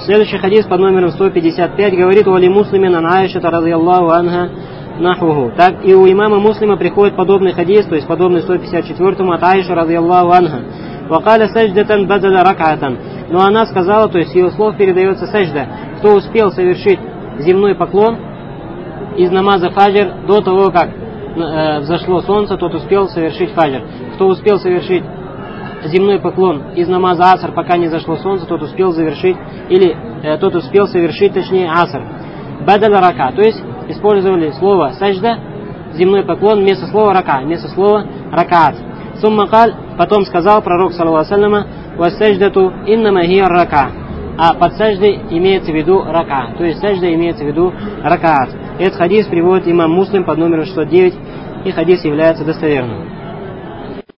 Следующий хадис под номером 155 говорит: «Вали муслимин ан Аишата радийаллаху анха нахуху». Так и у имама Муслима приходит подобный хадис, то есть подобный 154-му от Аиши радийаллаху анха. «Вакаля садждатан бадаля рак'атан». Но она сказала, то есть ее слов передается саджда: кто успел совершить земной поклон из намаза фаджр до того, как взошло солнце, тот успел совершить фаджр. Кто успел совершить земной поклон из намаза аср, пока не зашло солнце, тот успел завершить, или тот успел совершить, точнее, аср. Бадаля рака, то есть использовали слово саджда, земной поклон, вместо слова рака, вместо слова ракаат. Суммакаль, потом сказал пророк, саллаллаху алейхи ва саллям: «Вассадждату иннама хия рака». А под садждой имеется в виду рака, то есть саджда имеется в виду ракаат. Этот хадис приводит имам Муслим под номером 609, и хадис является достоверным.